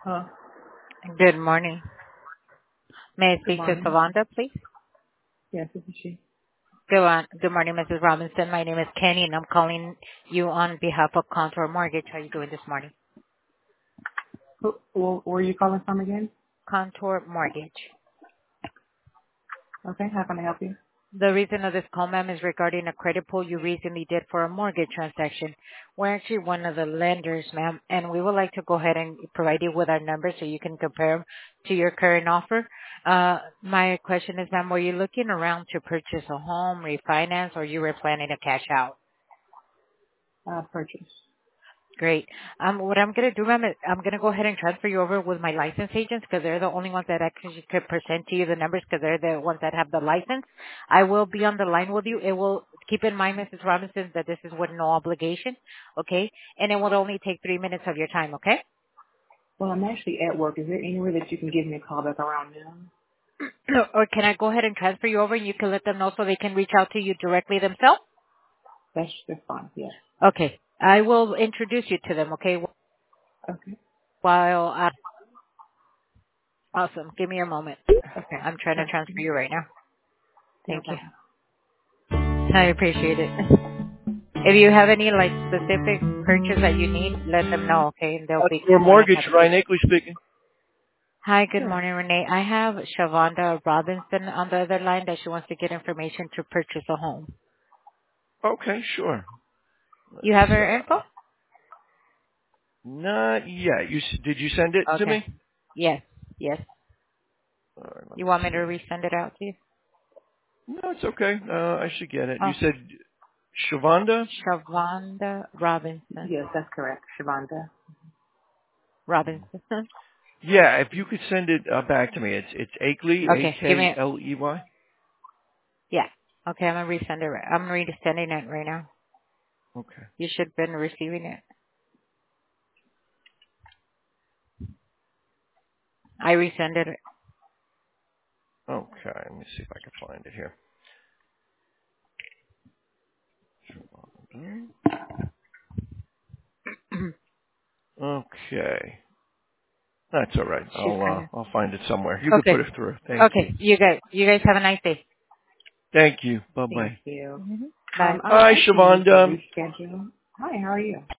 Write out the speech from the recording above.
Hello. Good morning. May I Good speak to morning. Savanda, please? Yes, this is she. Good morning, Mrs. Robinson. My name is Kenny, and I'm calling you on behalf of Contour Mortgage. How are you doing this morning? Where are you calling from again? Contour Mortgage. Okay, how can I help you? The reason of this call, ma'am, is regarding a credit pull you recently did for a mortgage transaction. We're actually one of the lenders, ma'am, and we would like to go ahead and provide you with our numbers so you can compare them to your current offer. My question is, ma'am, were you looking around to purchase a home, refinance, or you were planning to cash out? Purchase. Great. What I'm going to do, ma'am, is I'm going to go ahead and transfer you over with my license agents because they're the only ones that actually could present to you the numbers because they're the ones that have the license. I will be on the line with you. It will keep in mind, Mrs. Robinson, that this is with no obligation, okay? And it will only take 3 minutes of your time, okay? Well, I'm actually at work. Is there any way that you can give me a call back around noon? Or can I go ahead and transfer you over and you can let them know so they can reach out to you directly themselves? That's fine. Yes. Okay. I will introduce you to them, okay? Okay. While, awesome. Give me a moment. Okay. I'm trying to Sure. transfer you right now. No Thank you. problem. I appreciate it. If you have any like specific purchase that you need, let them know, okay? And they'll be Your more than mortgage, happy to. Ryan Akeley speaking. Hi, good Sure. morning, Renee. I have Shavonda Robinson on the other line that she wants to get information to purchase a home. Okay, sure. You have Let's, her info? not yet. Did you send it to Okay. me? Yes, yes. All right, let You me want me to see. resend it out to you? No, it's okay. I should get it. Oh, You said Shavonda? Shavonda Robinson. Yes, that's correct. Shavonda. Robinson. Yeah, if you could send it back to me. It's Akeley, Okay, give me, Akley. yeah. Okay, I'm gonna resend it. I'm resending it right now. Okay. You should have been receiving it. I resended it. Okay, let me see if I can find it here. Okay. That's all right. She's kind of. I'll find it somewhere. You could put Okay. it through. Thank you. Okay. You guys have a nice day. Thank you. Bye Thank bye. you. Bye. I would Hi, actually need to Shavonda. reschedule. Hi, how are you?